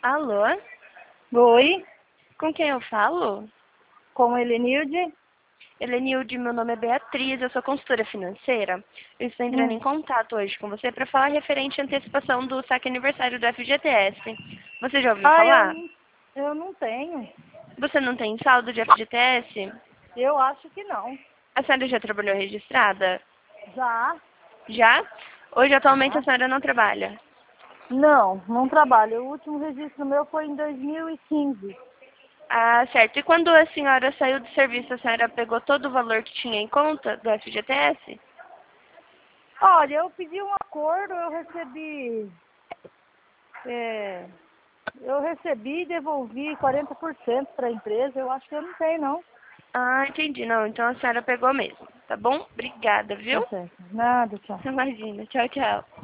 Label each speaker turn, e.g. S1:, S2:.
S1: Alô?
S2: Oi,
S1: Com quem eu falo?
S2: com Helenilde.
S1: Helenilde, meu nome é Beatriz, eu sou consultora financeira. Eu estou entrando em
S2: Hum.
S1: contato hoje com você para falar referente à antecipação do saque aniversário do FGTS. Você já ouviu
S2: Ah,
S1: falar?
S2: eu não tenho.
S1: Você não tem saldo de FGTS?
S2: Eu acho que não.
S1: A senhora já trabalhou registrada?
S2: Já?
S1: Já? Hoje, atualmente, a
S2: Já?
S1: senhora não trabalha.
S2: Não, não trabalho. O último registro meu foi em 2015.
S1: Ah, certo. E quando a senhora saiu do serviço, a senhora pegou todo o valor que tinha em conta do FGTS?
S2: Olha, eu pedi um acordo, é, eu recebi e devolvi 40% para a empresa. Eu acho que eu não tenho, não.
S1: Ah, entendi. Não, então a senhora pegou mesmo. Tá bom? Obrigada,
S2: Tá
S1: viu?
S2: certo. Nada, tchau.
S1: Imagina. Tchau, tchau.